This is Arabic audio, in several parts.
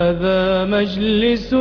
هذا مجلس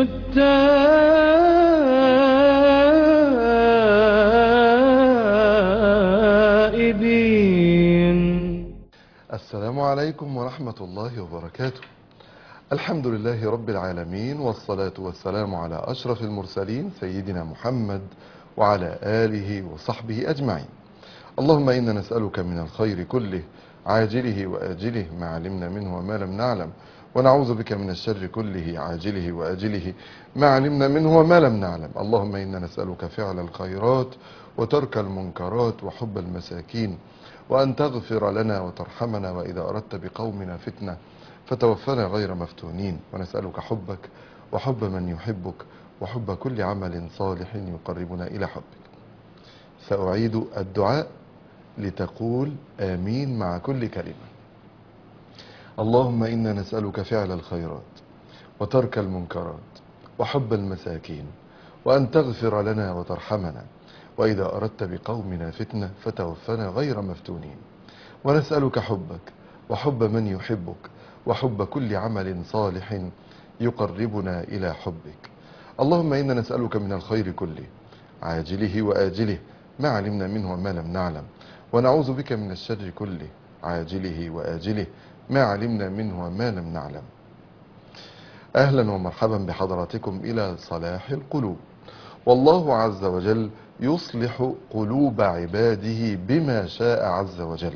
التائبين. السلام عليكم ورحمة الله وبركاته. الحمد لله رب العالمين، والصلاة والسلام على أشرف المرسلين سيدنا محمد وعلى آله وصحبه أجمعين. اللهم إنا نسألك من الخير كله عاجله وآجله ما علمنا منه وما لم نعلم، ونعوذ بك من الشر كله عاجله وآجله ما علمنا منه وما لم نعلم. اللهم إنا نسألك فعل الخيرات وترك المنكرات وحب المساكين، وأن تغفر لنا وترحمنا، وإذا أردت بقومنا فتنة فتوفنا غير مفتونين. ونسألك حبك وحب من يحبك وحب كل عمل صالح يقربنا إلى حبك. سأعيد الدعاء لتقول آمين مع كل كلمة. اللهم إنا نسألك فعل الخيرات وترك المنكرات وحب المساكين، وأن تغفر لنا وترحمنا، وإذا أردت بقومنا فتنة فتوفنا غير مفتونين. ونسألك حبك وحب من يحبك وحب كل عمل صالح يقربنا إلى حبك. اللهم إنا نسألك من الخير كله عاجله وآجله ما علمنا منه وما لم نعلم، ونعوذ بك من الشر كله عاجله وآجله ما علمنا منه وما لم نعلم. أهلا ومرحبا بحضراتكم إلى صلاح القلوب. والله عز وجل يصلح قلوب عباده بما شاء عز وجل،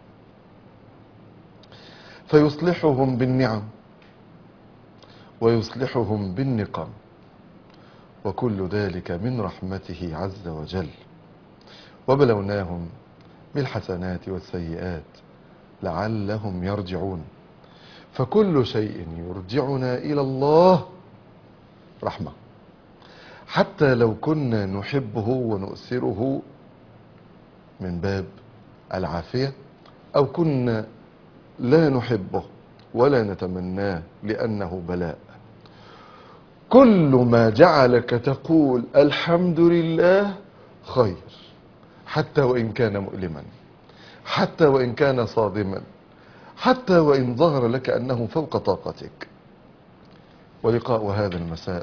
فيصلحهم بالنعم ويصلحهم بالنقم، وكل ذلك من رحمته عز وجل. وبلوناهم بالحسنات والسيئات لعلهم يرجعون، فكل شيء يرجعنا إلى الله رحمة، حتى لو كنا نحبه ونؤثره من باب العافية، أو كنا لا نحبه ولا نتمناه لأنه بلاء. كل ما جعلك تقول الحمد لله خير، حتى وإن كان مؤلما، حتى وإن كان صادما، حتى وإن ظهر لك أنه فوق طاقتك. ولقاء هذا المساء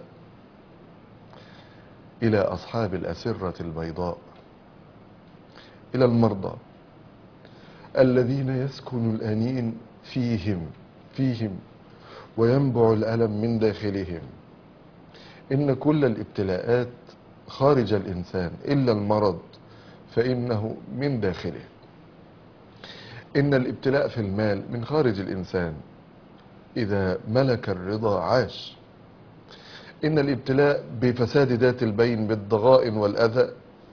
إلى أصحاب الأسرة البيضاء، إلى المرضى الذين يسكن الأنين فيهم وينبع الألم من داخلهم. إن كل الابتلاءات خارج الإنسان إلا المرض فإنه من داخله. إن الابتلاء في المال من خارج الإنسان، إذا ملك الرضا عاش. إن الابتلاء بفساد ذات البين بالضغائن والأذى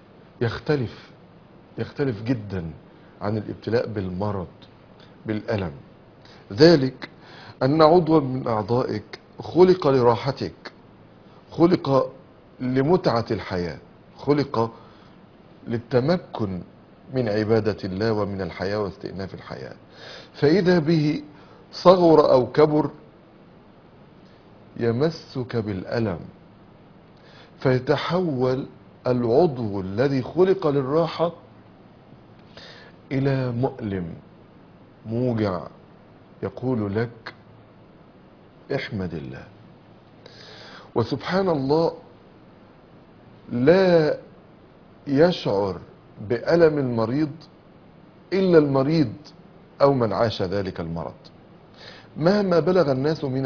يختلف جدا عن الابتلاء بالمرض بالألم. ذلك أن عضوا من أعضائك خلق لراحتك، خلق لمتعة الحياة، خلق للتمكن من عبادة الله ومن الحياة واستئناف الحياة. فإذا به صغر أو كبر يمسك بالألم، فيتحول العضو الذي خلق للراحة إلى مؤلم موجع، يقول لك احمد الله. وسبحان الله، لا يشعر بألم المريض إلا المريض أو من عاش ذلك المرض. مهما بلغ الناس من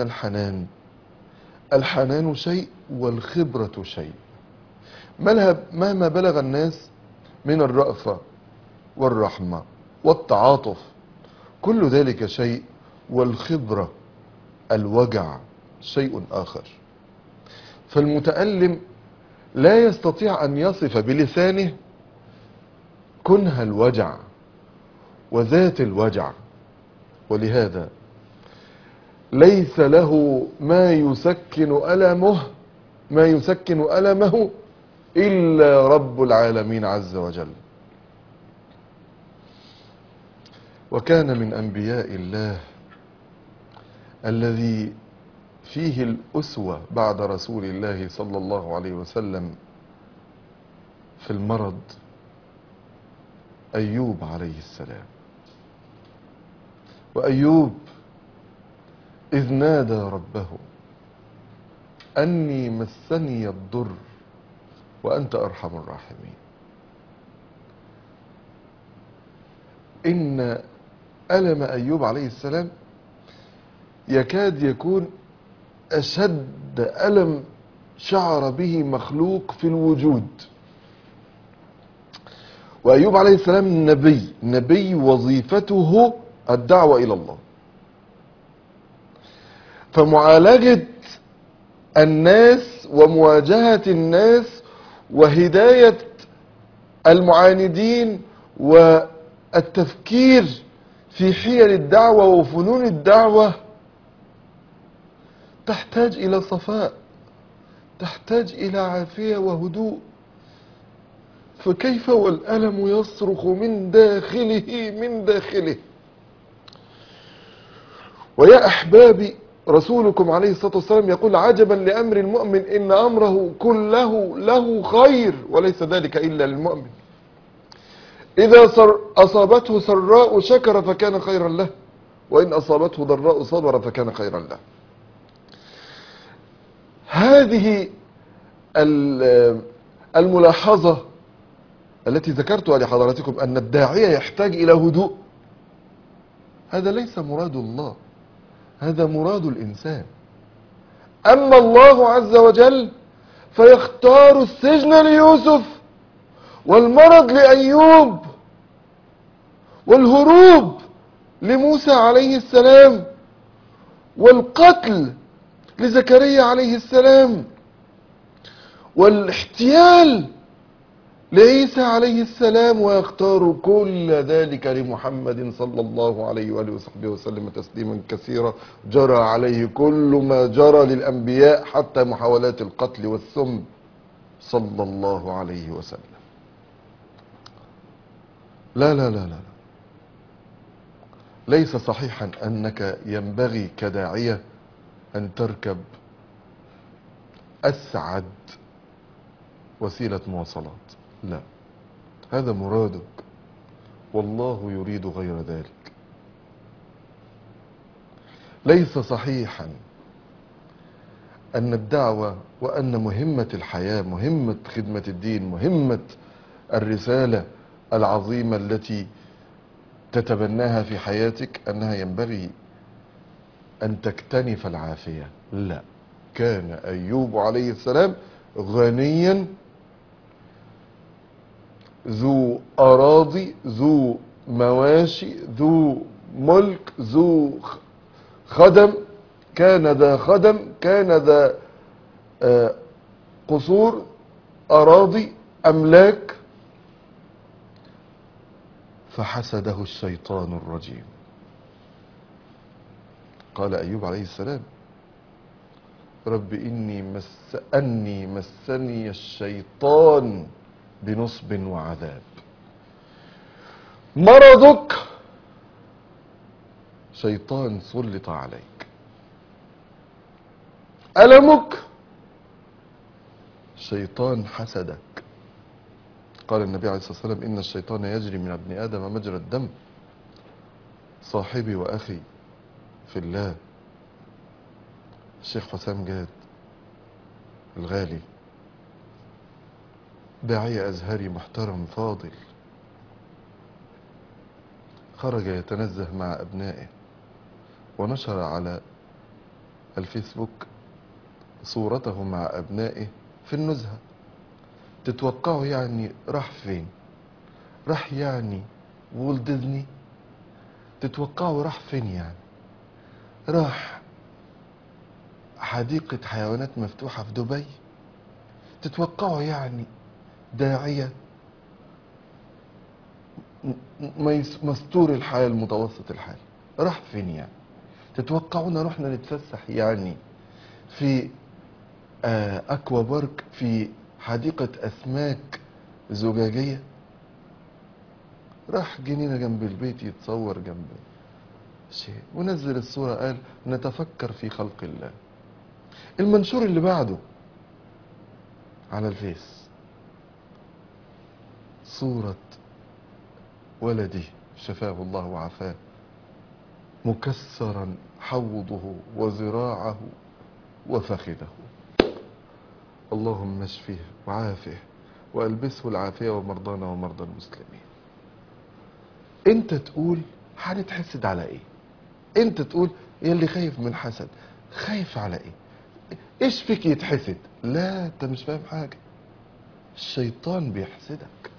الحنان شيء والخبرة شيء. مهما بلغ الناس من الرأفة والرحمة والتعاطف، كل ذلك شيء، والخبرة الوجع شيء آخر. فالمتألم لا يستطيع أن يصف بلسانه كنه الوجع وذات الوجع، ولهذا ليس له ما يسكن ألمه إلا رب العالمين عز وجل. وكان من أنبياء الله الذي فيه الأسوة بعد رسول الله صلى الله عليه وسلم في المرض أيوب عليه السلام. وأيوب إذ نادى ربه أني مسني الضر وأنت أرحم الراحمين. إن ألم أيوب عليه السلام يكاد يكون أشد ألم شعر به مخلوق في الوجود. وأيوب عليه السلام نبي وظيفته الدعوة إلى الله، فمعالجة الناس ومواجهة الناس وهداية المعاندين والتفكير في حيل الدعوة وفنون الدعوة تحتاج إلى صفاء، تحتاج إلى عافية وهدوء. فكيف والألم يصرخ من داخله. ويا أحبابي، رسولكم عليه الصلاة والسلام يقول: عجبا لأمر المؤمن إن أمره كله له خير وليس ذلك إلا للمؤمن. إذا أصابته سراء شكر فكان خيرا له، وإن أصابته ضراء صبر فكان خيرا له. هذه الملاحظة التي ذكرتها لحضراتكم، أن الداعية يحتاج إلى هدوء، هذا ليس مراد الله، هذا مراد الإنسان. أما الله عز وجل فيختار السجن ليوسف، والمرض لأيوب، والهروب لموسى عليه السلام، والقتل لزكريا عليه السلام، والاحتيال لعيسى عليه السلام، ويختار كل ذلك لمحمد صلى الله عليه وآله وصحبه وسلم تسليما كثيرا جرى عليه كل ما جرى للأنبياء حتى محاولات القتل والسم صلى الله عليه وسلم. لا لا لا لا، ليس صحيحا أنك ينبغي كداعية أن تركب أسعد وسيلة مواصلات، لا، هذا مرادك والله يريد غير ذلك. ليس صحيحا أن الدعوة وأن مهمة الحياة، مهمة خدمة الدين، مهمة الرسالة العظيمة التي تتبناها في حياتك أنها ينبغي أن تكتنف العافية. لا، كان أيوب عليه السلام غنيا ذو أراضي، ذو مواشي، ذو ملك، ذو خدم، كان ذا خدم، كان ذا قصور، أراضي، أملاك، فحسده الشيطان الرجيم. قال أيوب عليه السلام: رب أني مسني الشيطان بنصب وعذاب. مرضك شيطان سلط عليك، ألمك شيطان حسدك. قال النبي عليه الصلاة والسلام: إن الشيطان يجري من ابن آدم مجرى الدم. صاحبي وأخي في الله الشيخ حسام جاد الغالي، داعية أزهري محترم فاضل، خرج يتنزه مع أبنائه ونشر على الفيسبوك صورته مع أبنائه في النزهة. تتوقعوا يعني راح فين؟ راح يعني وولت ديزني؟ تتوقعوا راح فين يعني؟ راح حديقة حيوانات مفتوحة في دبي؟ تتوقعوا يعني داعية مستور الحال متوسط الحال راح فين يعني؟ تتوقعونا رحنا نتفسح يعني في أكوا بارك، في حديقة أسماك زجاجية؟ راح جنينة جنب البيت يتصور جنب شيء ونزل الصورة، قال: نتفكر في خلق الله. المنشور اللي بعده على الفيس صورة ولده شفاه الله وعافاه مكسرا حوضه وذراعه وفخذه. اللهم اشفه وعافه والبسه العافيه ومرضانا ومرضى المسلمين. انت تقول هنتحسد على ايه؟ انت تقول يا اللي خايف من حسد، خايف على ايه؟ ايش فيك يتحسد؟ لا، انت مش فاهم حاجه. الشيطان بيحسدك.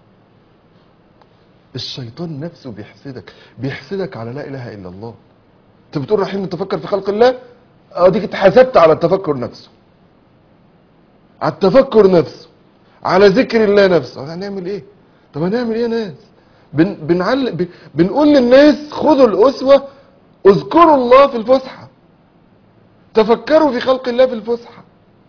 الشيطان نفسه بيحسدك على لا اله الا الله. انت بتقول رايحين نتفكر في خلق الله، اديك اتحسدت على التفكر نفسه، على التفكر نفسه، على ذكر الله نفسه. هنعمل ايه؟ طب هنعمل ايه يا ناس؟ بنقول للناس خذوا الاسوه، اذكروا الله في الفسحه، تفكروا في خلق الله في الفسحه.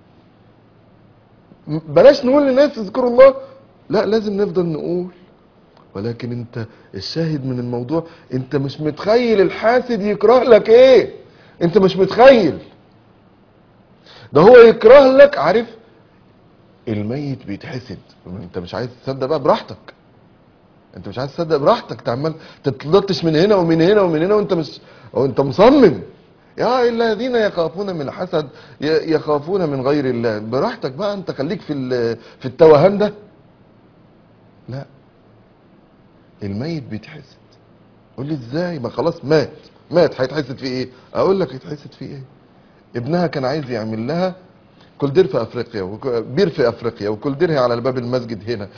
بلاش نقول للناس اذكروا الله، لا لازم نفضل نقول. ولكن انت الشاهد من الموضوع، انت مش متخيل الحاسد يكره لك ايه. انت مش متخيل. ده هو يكره لك، عارف الميت بيتحسد، انت مش عايز تصدق بقى براحتك. انت مش عايز تصدق براحتك، انت عمال تتلطش من هنا ومن هنا ومن هنا وانت مش، وانت مصمم. يا الذين يخافون من الحسد يخافون من غير الله. براحتك بقى، انت خليك في التوهان ده. لا، الميت بيتحسد. قول لي ازاي؟ ما خلاص مات هيتحسد في ايه؟ اقول لك يتحسد في ايه. ابنها كان عايز يعمل لها كولدير في افريقيا وبير في افريقيا وكولديرها على باب المسجد هنا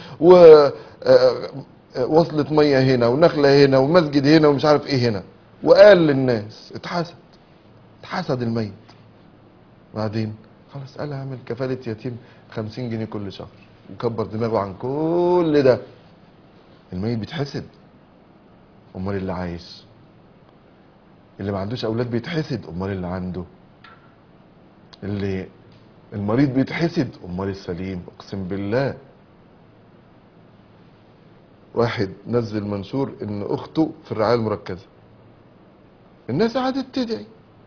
ووصلة ميه هنا ونخله هنا ومسجد هنا ومش عارف ايه هنا، وقال للناس اتحسد الميت. بعدين خلاص قال اعمل كفالة يتيم 50 جنيه كل شهر، وكبر دماغه عن كل ده. الميت بيتحسد. امال اللي عايش، اللي ما عندوش اولاد بيتحسد، امال اللي عنده. اللي المريض بيتحسد، امال السليم. اقسم بالله واحد نزل منشور ان اخته في الرعايه المركزه، الناس قعدت تدعي.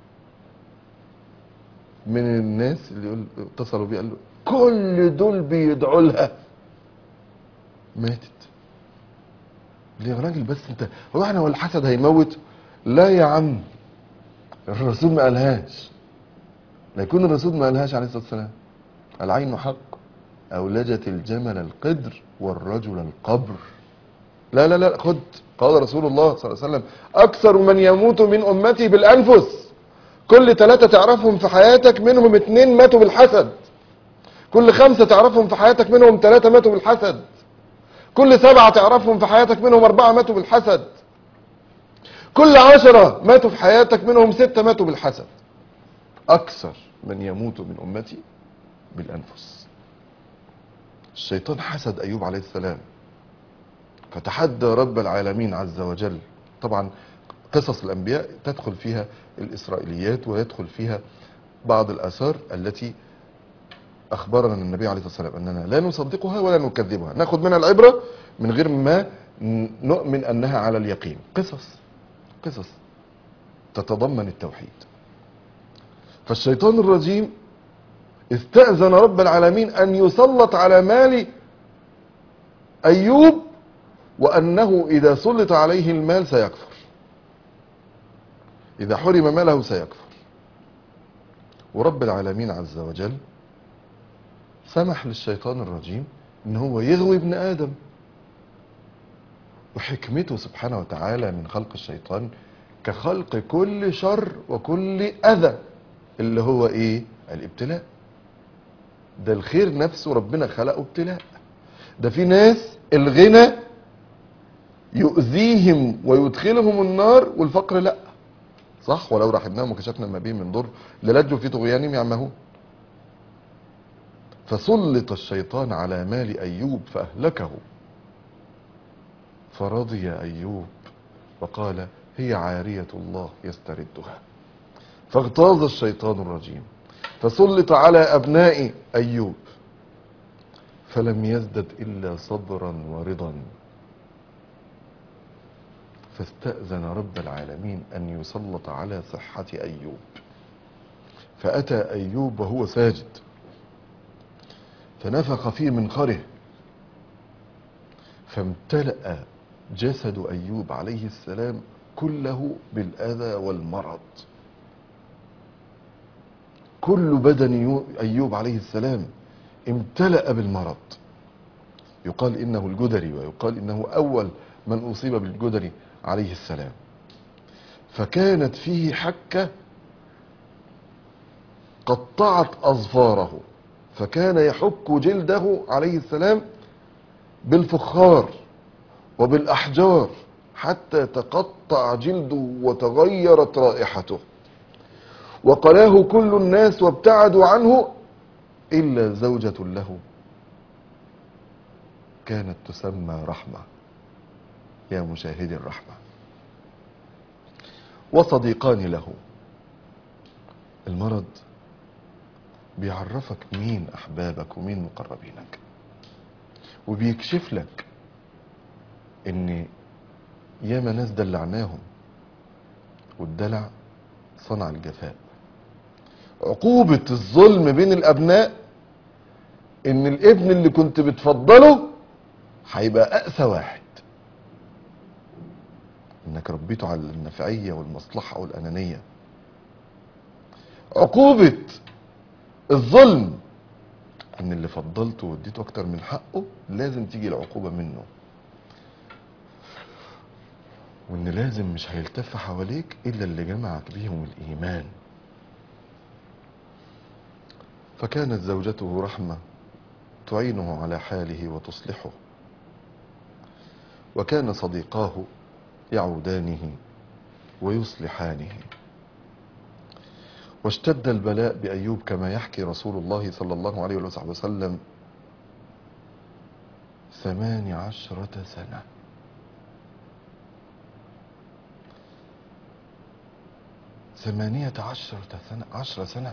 من الناس اللي يقول اتصلوا بيه قال له كل دول بيدعوا لها، ماتت. ليه يا راجل بس؟ انت هو احنا هو الحسد هيموت؟ لا يا عم، الرسول ما قالهاش. لا يكون الرسول ما قالهاش عليه الصلاه والسلام. العين حق، اولجت الجمل القدر والرجل القبر. لا لا لا، خد. قال رسول الله صلى الله عليه وسلم اكثر من يموت من امتي بالانفس. كل 3 تعرفهم في حياتك منهم 2 ماتوا بالحسد. كل 5 تعرفهم في حياتك منهم 3 ماتوا بالحسد. كل 7 تعرفهم في حياتك منهم 4 ماتوا بالحسد. كل 10 ماتوا في حياتك منهم 6 ماتوا بالحسد. اكثر من يموت من امتي بالانفس. الشيطان حسد ايوب عليه السلام، فتحدى رب العالمين عز وجل. طبعا قصص الانبياء تدخل فيها الاسرائيليات ويدخل فيها بعض الاثار التي اخبرنا النبي عليه الصلاه والسلام اننا لا نصدقها ولا نكذبها، ناخذ منها العبره من غير ما نؤمن انها على اليقين. قصص تتضمن التوحيد. فالشيطان الرجيم استأذن رب العالمين ان يسلط على مال ايوب، وانه اذا سلط عليه المال سيكفر، اذا حرم ماله سيكفر. ورب العالمين عز وجل سمح للشيطان الرجيم ان هو يغوي ابن ادم. وحكمته سبحانه وتعالى من خلق الشيطان كخلق كل شر وكل اذى، اللي هو ايه؟ الابتلاء. ده الخير نفسه ربنا خلقه ابتلاء. ده في ناس الغنى يؤذيهم ويدخلهم النار والفقر لا. صح؟ ولو رحمناهم وكشفنا ما بهم من ضر للجوا في طغيانهم يعمهون. فسلط الشيطان على مال ايوب فاهلكه، فرضي ايوب وقال هي عارية الله يستردها. فاغتاظ الشيطان الرجيم فسلط على ابناء ايوب فلم يزدد الا صبرا ورضا. فاستأذن رب العالمين ان يسلط على صحة ايوب، فاتى ايوب وهو ساجد فنفخ في منخره فامتلأ جسد ايوب عليه السلام كله بالاذى والمرض. كل بدن ايوب عليه السلام امتلأ بالمرض. يقال إنه الجدري، ويقال إنه أول من أصيب بالجدري عليه السلام. فكانت فيه حكة قطعت أظفاره، فكان يحك جلده عليه السلام بالفخار وبالأحجار حتى تقطع جلده وتغيرت رائحته، وقلاه كل الناس وابتعدوا عنه إلا زوجة له كانت تسمى رحمة، يا مشاهدي الرحمة، وصديقان له. المرض بيعرفك مين أحبابك ومين مقربينك، وبيكشف لك إن ياما ناس دلعناهم، والدلع صنع الجفاء. عقوبة الظلم بين الأبناء إن الابن اللي كنت بتفضله هيبقى أقسى واحد، إنك ربيته على النفعية والمصلحة والأنانية. عقوبة الظلم إن اللي فضلته واديته أكتر من حقه لازم تيجي العقوبة منه، وإن لازم مش هيلتف حواليك إلا اللي جمعك بيهم الإيمان. فكانت زوجته رحمة تعينه على حاله وتصلحه، وكان صديقاه يعودانه ويصلحانه. واشتد البلاء بأيوب كما يحكي رسول الله صلى الله عليه وسلم 18 سنة. 18 سنة، 10 سنة،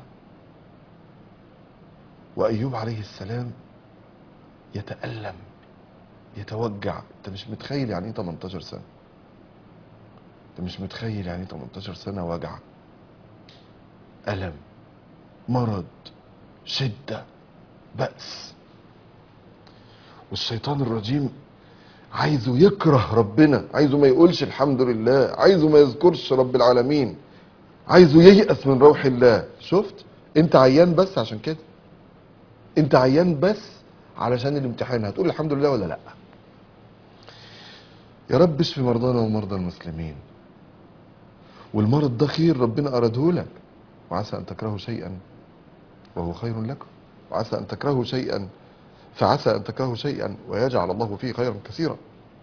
وأيوب عليه السلام يتألم يتوجع. انت مش متخيل يعني ايه 18 سنة، انت مش متخيل يعني ايه 18 سنة وجع، ألم، مرض، شدة، بأس. والشيطان الرجيم عايزه يكره ربنا، عايزه ما يقولش الحمد لله، عايزه ما يذكرش رب العالمين، عايزه ييأس من روح الله. شفت؟ انت عيان بس عشان كده، انت عيان بس علشان الامتحان. هتقول الحمد لله ولا لا؟ يا رب اشف مرضانا ومرضى المسلمين. والمرض ده خير ربنا أراده لك، وعسى أن تكرهوا شيئا وهو خير لكم، وعسى أن تكرهوا شيئا فعسى أن تكرهوا شيئا ويجعل الله فيه خيرا كثيرا.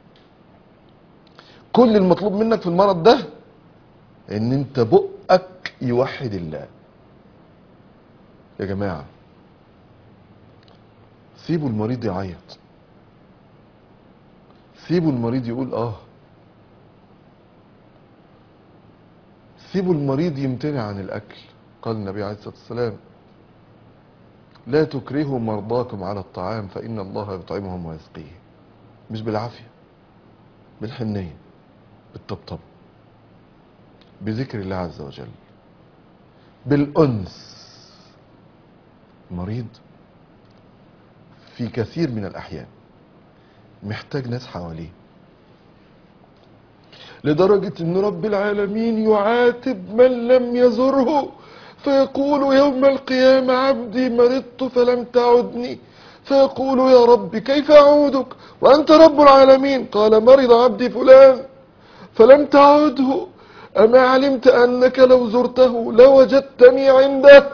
كل المطلوب منك في المرض ده ان انت بقك يوحد الله. يا جماعة سيبوا المريض يعيط، سيبوا المريض يقول سيبوا المريض يمتنع عن الأكل. قال النبي عليه الصلاة والسلام لا تكرهوا مرضاكم على الطعام فإن الله يطعمهم ويسقيه. مش بالعافية، بالحنية، بالطبطب، بذكر الله عز وجل، بالأنس. المريض في كثير من الأحيان محتاج ناس حواليه، لدرجة ان رب العالمين يعاتب من لم يزره فيقول يوم القيامة عبدي مرضت فلم تعدني، فيقول يا رب كيف أعودك وأنت رب العالمين؟ قال مرض عبدي فلان فلم تعده، أما علمت أنك لو زرته لوجدتني عنده؟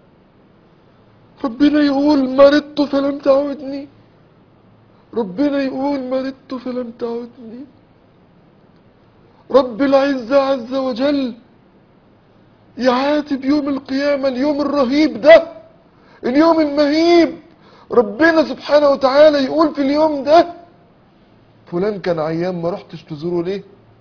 ربنا يقول مرضت فلم تعودني، ربنا يقول مرضت فلم تعودني. رب العزة عز وجل يعاتب يوم القيامة، اليوم الرهيب ده، اليوم المهيب. ربنا سبحانه وتعالى يقول في اليوم ده فلان كان عيان ما رحتش تزوره ليه؟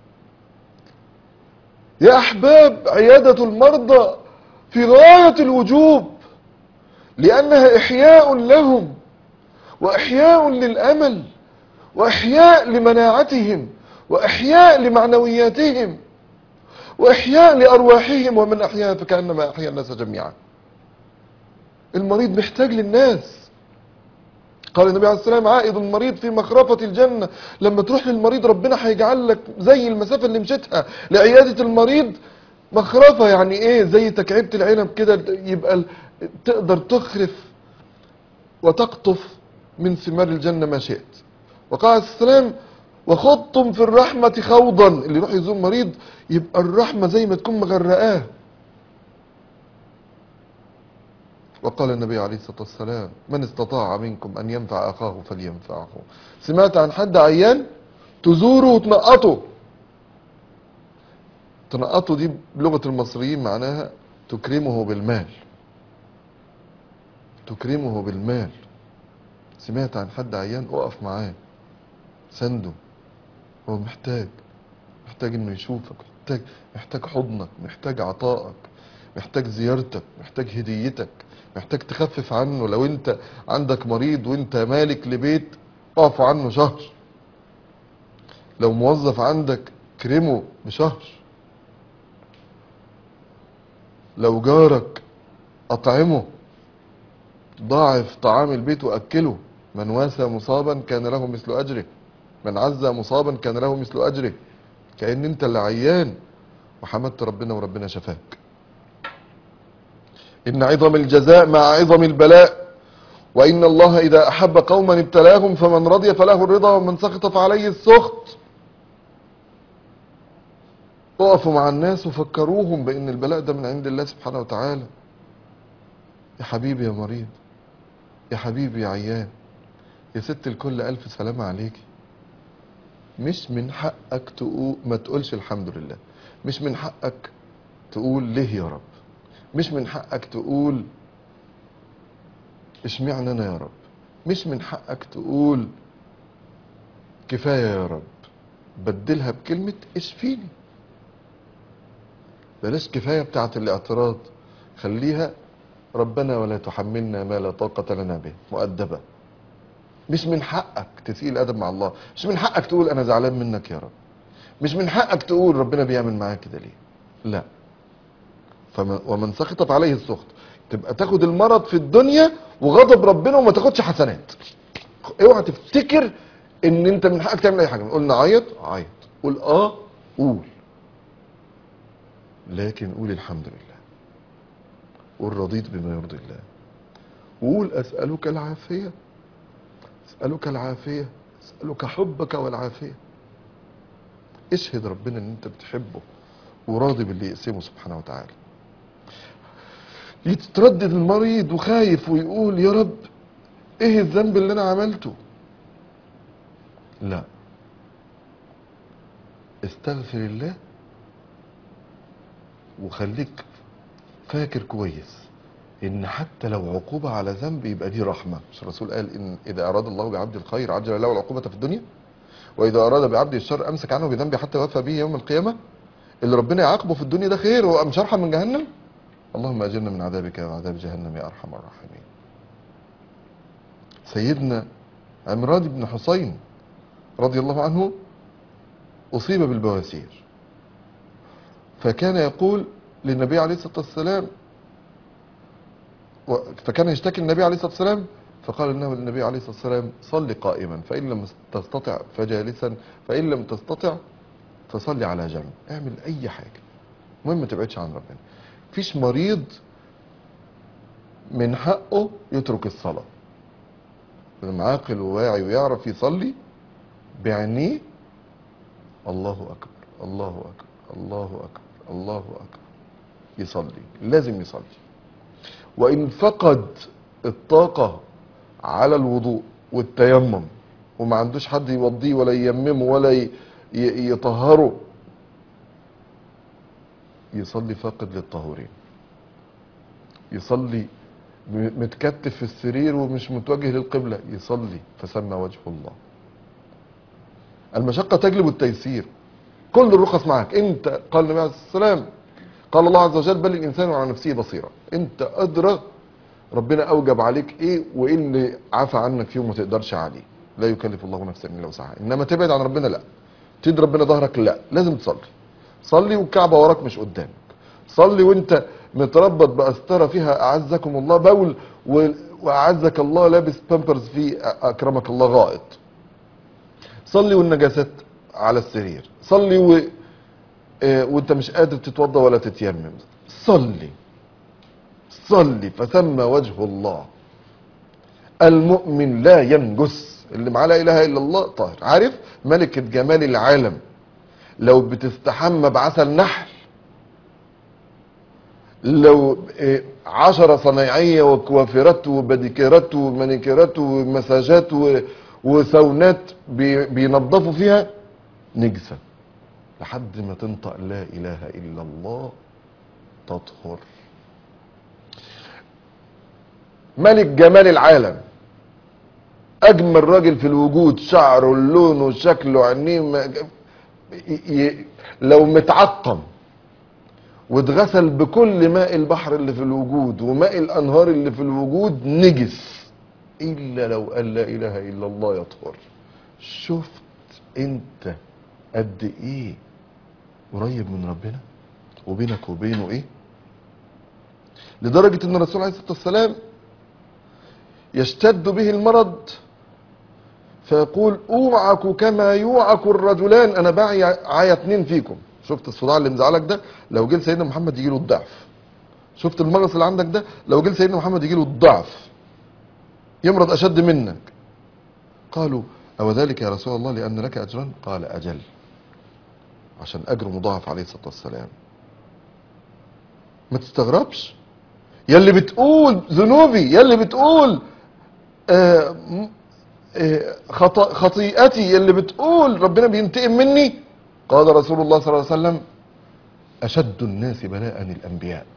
يا أحباب عيادة المرضى في غاية الوجوب، لأنها إحياء لهم وإحياء للأمل وإحياء لمناعتهم وإحياء لمعنوياتهم وإحياء لأرواحهم، ومن أحياها فكأنما أحيا الناس جميعا. المريض محتاج للناس. قال النبي عليه السلام عائد المريض في مخرفة الجنة. لما تروح للمريض ربنا هيجعل لك زي المسافة اللي مشيتها لعيادة المريض مخرفة. يعني ايه؟ زي تكعيبة العنب كده، يبقى تقدر تخرف وتقطف من ثمار الجنة ما شئت. وقال عليه السلام: وخضتم في الرحمة خوضا. اللي يروح يزور مريض يبقى الرحمة زي ما تكون مغرقاه. وقال النبي عليه الصلاة والسلام: من استطاع منكم أن ينفع أخاه فلينفعه. سمعت عن حد عيان تزوره وتنقطه. تنقطه دي بلغة المصريين معناها تكرمه بالمال. تكرمه بالمال. سمعت عن حد عيان اقف معاه، سنده. هو محتاج انه يشوفك، محتاج حضنك، محتاج عطائك، محتاج زيارتك، محتاج هديتك، محتاج تخفف عنه. لو انت عندك مريض وانت مالك لبيت اقف عنه شهر. لو موظف عندك كرمه بشهر. لو جارك اطعمه، ضاعف طعام البيت واكله. من واسى مصابا كان له مثل اجره، من عزى مصابا كان له مثل اجره. كأن انت اللي عيان وحمدت ربنا وربنا شفاك. ان عظم الجزاء مع عظم البلاء، وان الله اذا احب قوما ابتلاهم فمن رضي فله الرضا ومن سخط فعليه السخط. وقفوا مع الناس وفكروهم بان البلاء ده من عند الله سبحانه وتعالى. يا حبيبي يا مريض، يا حبيبي يا عيان، يا ست الكل الف سلامة عليكي. مش من حقك تقول ما تقولش الحمد لله. مش من حقك تقول ليه يا رب. مش من حقك تقول اشمعنى انا يا رب. مش من حقك تقول كفاية يا رب. بدلها بكلمة اشفيني. بلاش كفاية بتاعت الاعتراض، خليها ربنا ولا تحملنا ما لا طاقة لنا به، مؤدبة. مش من حقك تسيء الادب مع الله. مش من حقك تقول انا زعلان منك يا رب. مش من حقك تقول ربنا بيعمل معاك كده ليه. لا. ومن سخط فعليه السخط. تبقى تاخد المرض في الدنيا وغضب ربنا وما تاخدش حسنات. اوعى تفتكر ان انت من حقك تعمل اي حاجه. قلنا عيط عيط، قول قول، لكن قول الحمد لله، قول رضيت بما يرضي الله، وقول اسالك العافيه، اسالك العافيه، اسالك حبك والعافيه. اشهد ربنا ان انت بتحبه وراضي باللي يقسمه سبحانه وتعالى. يتردد المريض وخايف ويقول يا رب ايه الذنب اللي انا عملته. لا، استغفر الله وخليك فاكر كويس ان حتى لو عقوبة على ذنب يبقى دي رحمة. مش الرسول قال ان اذا اراد الله بعبد الخير عجل له العقوبة في الدنيا، واذا اراد بعبد الشر امسك عنه بذنبه حتى يوفى به يوم القيامة. اللي ربنا يعاقبه في الدنيا ده خير، هو مش ارحم من جهنم. اللهم اجرنا من عذابك وعذاب جهنم يا ارحم الراحمين. سيدنا عمران بن حسين رضي الله عنه اصيب بالبواسير، فكان يقول للنبي عليه الصلاة والسلام، فكان يشتكي النبي عليه الصلاة والسلام، فقال انه للنبي عليه الصلاة والسلام صل قائما فإن لم تستطع فجالسا فإن لم تستطع فصل على جنب. اعمل اي حاجة، المهم ما تبعدش عن ربنا. مفيش مريض من حقه يترك الصلاة. لما عاقل وواعي ويعرف يصلي بعينيه، الله اكبر الله اكبر الله اكبر الله اكبر، يصلي، لازم يصلي. وان فقد الطاقة على الوضوء والتيمم وما عندوش حد يوضيه ولا ييممه ولا يطهره، يصلي فاقد للطهورين. يصلي متكتف في السرير ومش متوجه للقبلة، يصلي فسمى وجه الله. المشقة تجلب التيسير. كل الرخص معك انت. قال النبي عليه الصلاة والسلام، قال الله عز وجل بل الانسان على نفسه بصيرة. انت ادرى ربنا اوجب عليك ايه وايه اللي عفى عنك فيه وما تقدرش عليه. لا يكلف الله نفسا الا وسعها. انما تبعد عن ربنا لا، تدي ربنا ظهرك لا، لازم تصلي. صلي والكعبة وراك مش قدامك. صلي وانت متربط بأسترة فيها اعزكم الله بول واعزك الله لابس بامبرز فيه اكرمك الله غائط. صلي والنجاسات على السرير. صلي وانت مش قادر تتوضى ولا تتيمم. صلي صلي فثم وجه الله. المؤمن لا ينجس، اللي معاه لا اله الا الله طاهر. عارف ملكة جمال العالم لو بتستحمى بعسل نحل، لو 10 صنايعية وكوافيرات وبديكيرات ومانيكيرات ومساجات وساونات بينظفوا فيها نجسة، لحد ما تنطق لا اله الا الله تطهر. ملك جمال العالم، اجمل راجل في الوجود، شعره لونه شكله عينيه لو متعقم واتغسل بكل ماء البحر اللي في الوجود وماء الانهار اللي في الوجود نجس، الا لو قال لا اله الا الله يطهر. شفت انت قد ايه قريب من ربنا وبينك وبينه ايه؟ لدرجة ان الرسول عليه الصلاة والسلام يشتد به المرض فيقول اوعك كما يوعك الرجلان، انا باعي عيا 2 فيكم. شفت الصداع اللي مزعلك ده؟ لو جه سيدنا محمد يجي له الضعف. شفت المغص اللي عندك ده؟ لو جه سيدنا محمد يجي له الضعف، يمرض اشد منك. قالوا او ذلك يا رسول الله لان لك اجرا؟ قال اجل، عشان اجر مضاعف عليه الصلاه والسلام. ما تستغربش يلي بتقول ذنوبي، يلي بتقول خطيئتي، يلي بتقول ربنا بينتقم مني. قال رسول الله صلى الله عليه وسلم اشد الناس بلاء الانبياء.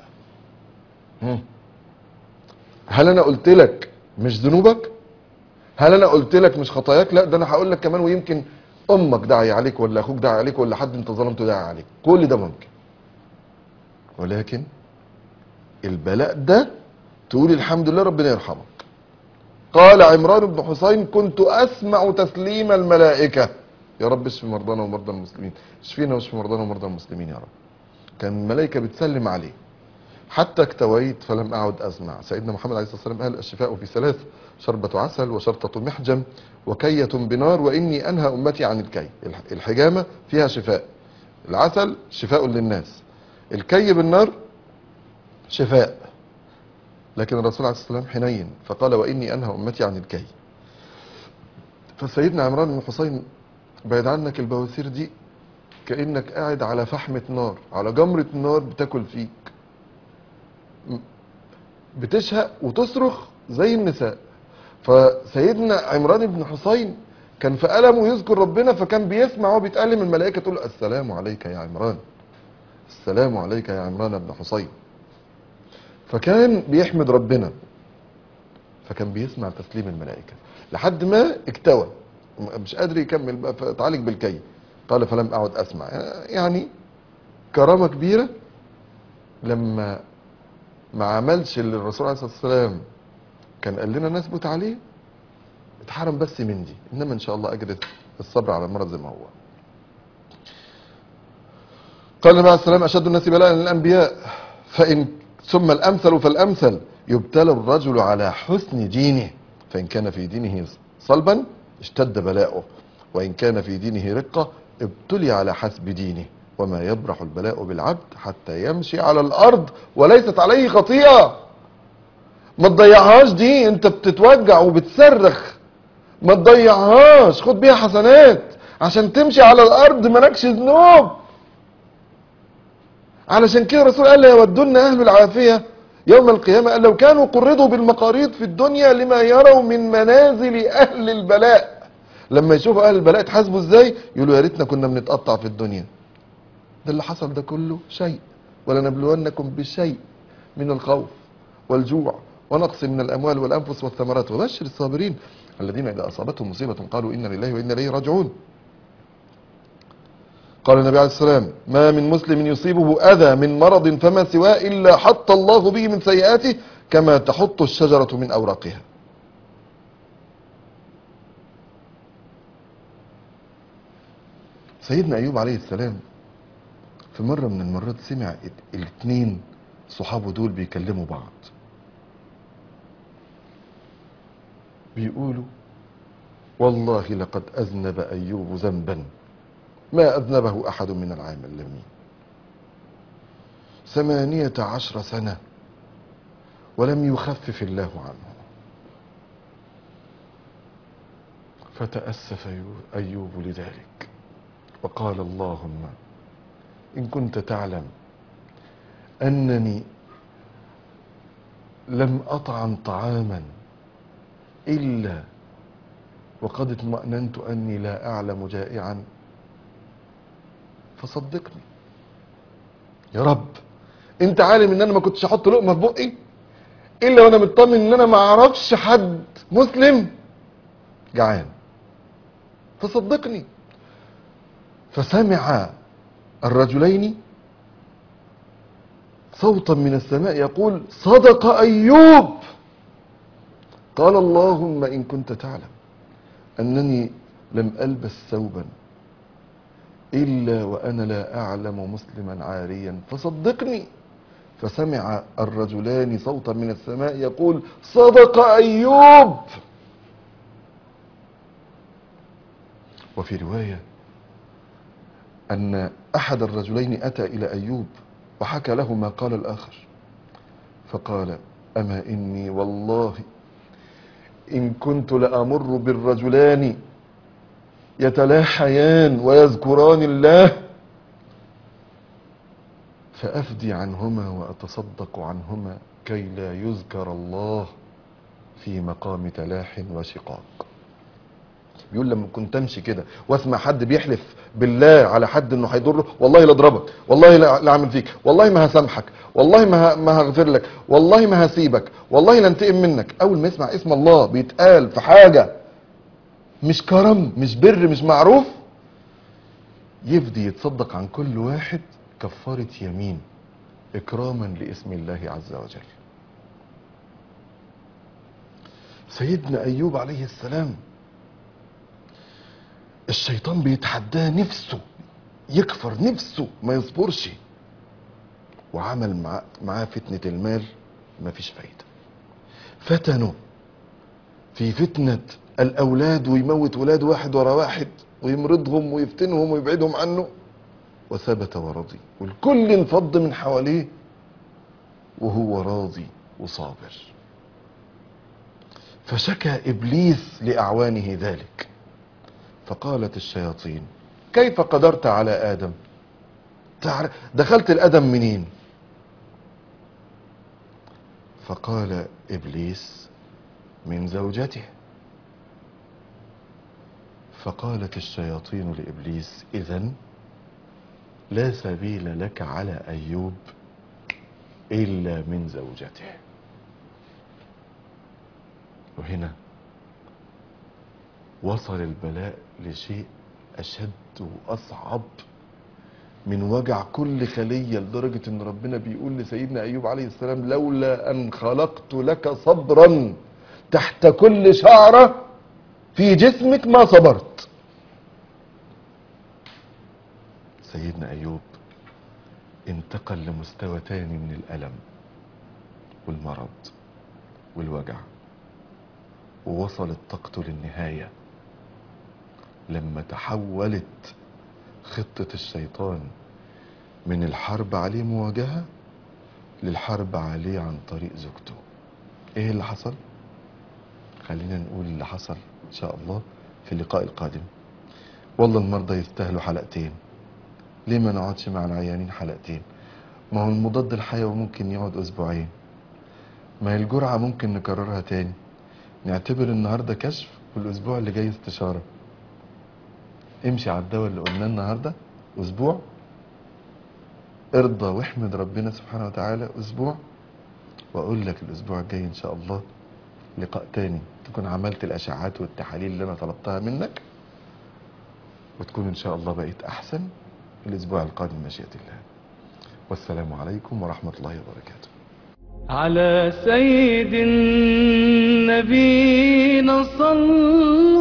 هل انا قلت لك مش ذنوبك؟ هل انا قلت لك مش خطاياك؟ لا، ده انا هقول لك كمان ويمكن امك داعي عليك ولا اخوك داعي عليك ولا حد انت ظلمته داعي عليك، كل ده ممكن. ولكن البلاء ده تقول الحمد لله ربنا يرحمك. قال عمران بن حسين كنت اسمع تسليم الملائكه، يا رب اشف مرضانا ومرضى المسلمين، اشفينا واشف مرضانا ومرضى المسلمين يا رب. كان الملائكه بتسلم عليه. حتى اكتويت فلم اعد اسمع. سيدنا محمد عليه الصلاه والسلام قال الشفاء في 3: شربة عسل وشرطة محجم وكية بنار واني انهى امتي عن الكي. الحجامه فيها شفاء، العسل شفاء للناس، الكي بالنار شفاء. لكن الرسول عليه الصلاه والسلام حنين فقال واني انهى امتي عن الكي. فسيدنا عمران بن حسين بعد عنك البواسير دي، كانك قاعد على فحمه نار، على جمره نار بتاكل فيك، بتشهق وتصرخ زي النساء. فسيدنا عمران بن حسين كان في ألمه يذكر ربنا، فكان بيسمع وهو بيتألم الملائكة تقول السلام عليك يا عمران، السلام عليك يا عمران بن حسين. فكان بيحمد ربنا، فكان بيسمع تسليم الملائكة لحد ما اكتوى مش قادر يكمل بقى، فتعالج بالكي. قال فلم أعد أسمع. يعني كرامة كبيرة لما ما عملش اللي الرسول عليه الصلاة والسلام كان قال لنا نثبت عليه، اتحرم بس من دي، انما ان شاء الله اجر الصبر على المرض زي ما هو. قال النبي عليه السلام اشد الناس بلاء الانبياء فان ثم الامثل فالامثل يبتلى الرجل على حسن دينه، فان كان في دينه صلبا اشتد بلاؤه، وان كان في دينه رقه ابتلي على حسب دينه، وما يبرح البلاء بالعبد حتى يمشي على الارض وليست عليه خطيئه. ما تضيعهاش دي، انت بتتوجع وبتصرخ، ما تضيعهاش، خد بيها حسنات عشان تمشي على الارض مالكش ذنوب. علشان كده الرسول قال لا يودن اهل العافيه يوم القيامه قال لو كانوا قرضوا بالمقاريض في الدنيا لما يروا من منازل اهل البلاء. لما يشوفوا اهل البلاء اتحاسبوا ازاي يقولوا يا ريتنا كنا بنتقطع في الدنيا. ده اللي حصل ده كله شيء، ولنبلونكم بشيء من الخوف والجوع ونقص من الاموال والانفس والثمرات وبشر الصابرين الذين اذا اصابتهم مصيبه قالوا انا لله وانا اليه راجعون. قال النبي عليه السلام ما من مسلم يصيبه اذى من مرض فما سواه الا حط الله به من سيئاته كما تحط الشجره من اوراقها. سيدنا ايوب عليه السلام في مره من المرات سمع الاثنين صحابه دول بيكلموا بعض، بيقولوا والله لقد اذنب ايوب ذنبا ما اذنبه احد من العالمين 18 سنة ولم يخفف الله عنه. فتأسف أيوب لذلك وقال اللهم إن كنت تعلم أنني لم أطعم طعاما إلا وقد اطمأننت أني لا أعلم جائعا فصدقني. يا رب انت عالم ان انا ما كنتش احط لقمه في بقي الا وانا مطمن ان انا ما اعرفش حد مسلم جعان، فصدقني. فسمع الرجلين صوتا من السماء يقول صدق أيوب. قال اللهم إن كنت تعلم أنني لم ألبس ثوبا إلا وأنا لا أعلم مسلما عاريا فصدقني. فسمع الرجلان صوتا من السماء يقول صدق أيوب. وفي رواية أن أحد الرجلين أتى إلى أيوب وحكى له ما قال الآخر فقال أما إني والله إن كنت لأمر بالرجلان يتلاحيان ويذكران الله فأفدي عنهما وأتصدق عنهما كي لا يذكر الله في مقام تلاح وشقاق. بيقول لما كنت امشي كده واسمع حد بيحلف بالله على حد انه هيضره، والله لا اضربك، والله لا اعمل فيك، والله ما هسامحك، والله ما هغفر لك، والله ما هسيبك، والله لا انتقم منك، اول ما يسمع اسم الله بيتقال في حاجه مش كرم مش بر مش معروف يفدي يتصدق عن كل واحد كفاره يمين اكراما لاسم الله عز وجل. سيدنا ايوب عليه السلام الشيطان بيتحداه نفسه يكفر، نفسه ما يصبرش، وعمل معاه فتنة المال مفيش فايدة. فتنه في فتنة الأولاد ويموت ولاد واحد ورا واحد ويمرضهم ويفتنهم ويبعدهم عنه وثبت ورضي والكل انفض من حواليه وهو راضي وصابر. فشكى إبليس لأعوانه ذلك فقالت الشياطين كيف قدرت على آدم؟ دخلت الأدم منين؟ فقال إبليس من زوجته. فقالت الشياطين لإبليس إذن لا سبيل لك على أيوب إلا من زوجته. وهنا وصل البلاء لشيء أشد وأصعب من وجع كل خلية، لدرجة ان ربنا بيقول لسيدنا أيوب عليه السلام لولا أن خلقت لك صبرا تحت كل شعرة في جسمك ما صبرت. سيدنا أيوب انتقل لمستوى تاني من الألم والمرض والوجع، ووصلت طاقته للنهاية لما تحولت خطة الشيطان من الحرب عليه مواجهة للحرب عليه عن طريق زوجته. ايه اللي حصل؟ خلينا نقول اللي حصل ان شاء الله في اللقاء القادم. والله المرضى يستاهلوا حلقتين، ليه ما نقعدش مع العيانين حلقتين؟ ما هو المضاد الحيوي ممكن يقعد اسبوعين، ما هي الجرعة ممكن نكررها تاني، نعتبر النهاردة كشف والاسبوع اللي جاي استشارة. امشي على الدواء اللي قلناه النهاردة اسبوع، ارضى واحمد ربنا سبحانه وتعالى اسبوع، واقول لك الاسبوع الجاي ان شاء الله لقاء تاني تكون عملت الاشعاعات والتحاليل اللي انا طلبتها منك، وتكون ان شاء الله بقيت احسن الاسبوع القادم مشيئة الله. والسلام عليكم ورحمة الله وبركاته. على سيد النبينا صلى